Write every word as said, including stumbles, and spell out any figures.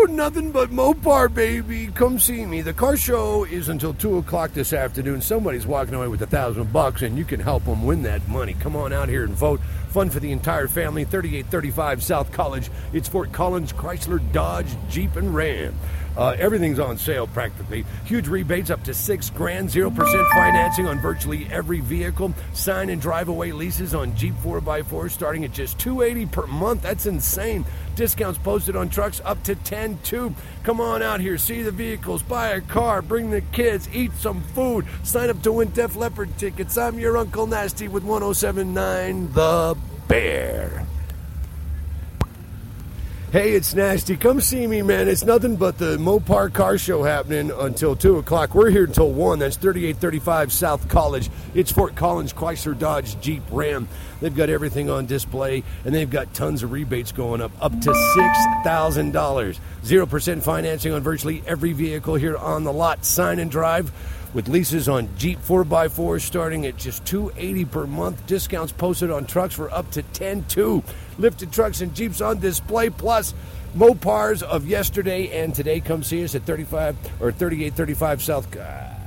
nothing but Mopar, baby. Come see me. The car show is until two o'clock this afternoon. Somebody's walking away with a thousand bucks, and you can help them win that money. Come on out here and vote. Fun for the entire family. thirty-eight thirty-five South College. It's Fort Collins, Chrysler, Dodge, Jeep, and Ram. Uh, everything's on sale practically. Huge rebates up to six grand. Zero percent financing on virtually every vehicle. Sign and drive away leases on Jeep four by fours starting at just two hundred eighty dollars per month. That's insane. Discounts posted on trucks up to ten two. Come on out here, see the vehicles, buy a car, bring the kids, eat some food. Sign up to win Def Leppard tickets. I'm your Uncle Nasty with one oh seven point nine The Bear. Hey, it's Nasty. Come see me, man. It's nothing but the Mopar car show happening until two o'clock. We're here until one. That's thirty-eight thirty-five South College. It's Fort Collins, Chrysler, Dodge, Jeep, Ram. They've got everything on display, and they've got tons of rebates going up, up to six thousand dollars. Zero percent financing on virtually every vehicle here on the lot. Sign and drive with leases on Jeep four by fours starting at just two hundred eighty dollars per month. Discounts posted on trucks for up to ten two. Lifted trucks and Jeeps on display, plus Mopars of yesterday and today. Come see us at thirty-five or thirty-eight thirty-five South.